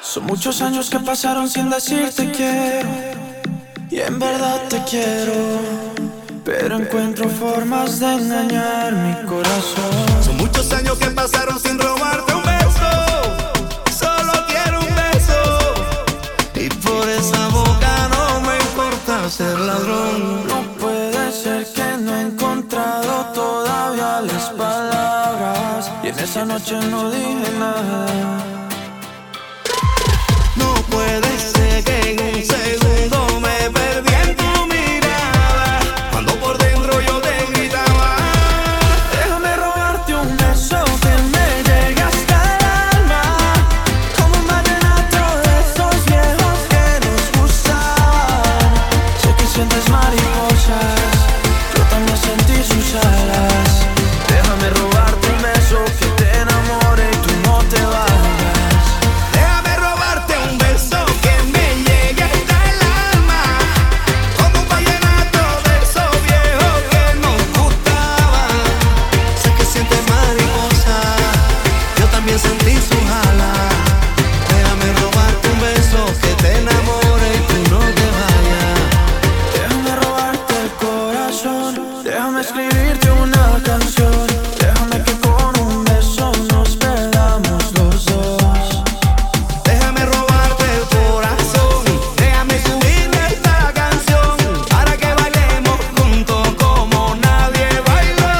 Son muchos años que pasaron sin decirte quiero, y en verdad te quiero, pero encuentro formas de engañar mi corazón. Son muchos años que pasaron sin robarte un beso. Solo quiero un beso, y por esa boca no me importa ser ladrón. No puede ser que no he encontrado todavía las palabras, y en esa noche no dije nada. No puede ser que en un segundo me perdí en tu mirada, cuando por dentro yo te gritaba: déjame robarte un beso que me llegue hasta el alma, como un vallenato de esos viejos que nos gustaban. Sé que sientes mariposas, yo también sentí sus alas. Déjame robarte un beso que te enamore y tú no te vayas. Déjame robarte un beso que me llegue hasta el alma, como un vallenato de esos viejos que nos gustaban. Sé que sientes mariposa, yo también sentí sus alas. Déjame robarte un beso que te enamore y tú no te vayas. Déjame robarte el corazón, déjame escribirte una canción. Déjame que con un beso nos perdamos los dos. Déjame robarte el corazón, déjame subirle esta canción, para que bailemos juntos como nadie bailó.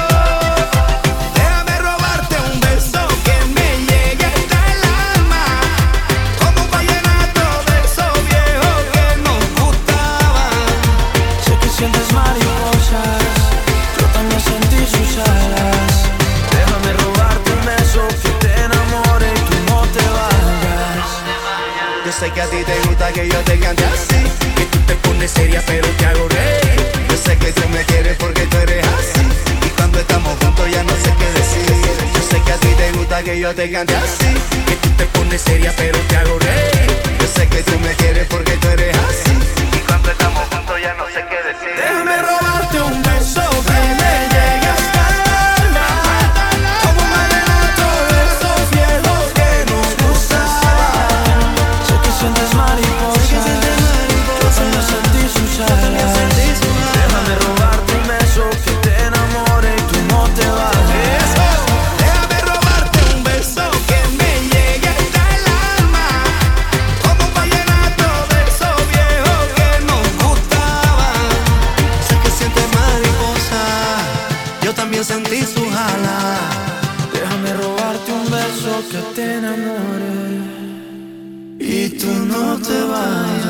Déjame robarte un beso que me llegue hasta el alma, como un vallenato de esos viejos que nos gustaban. Sé que sientes mariposas, yo también sentí sus alas. Déjame robarte un beso que te enamore y tú no te vayas. Yo sé que a ti te gusta que yo te cante así, que tú te pones seria pero te hago reír. Yo sé que tú me quieres porque tú eres así, y cuando estamos juntos ya no sé qué decir. Yo sé que a ti te gusta que yo te cante así, que tú te pones seria pero te hago reír. Yo sé que tú me quieres porque tú eres así, y cuando estamos juntos ya no sé qué decir. Déjame robarte un beso que me llegue hasta el alma, como un vallenato de esos viejos que nos gustaban. Sé que sientes mariposas, yo también sentí sus alas. Déjame robarte un beso que te enamore y tú no te vayas. Déjame robarte un beso que me llegue hasta el alma, como un vallenato de esos viejos que nos gustaban. Sé que sientes mariposa, yo también sentí sus alas. Déjame robarte un beso que te enamore y tú no te vayas.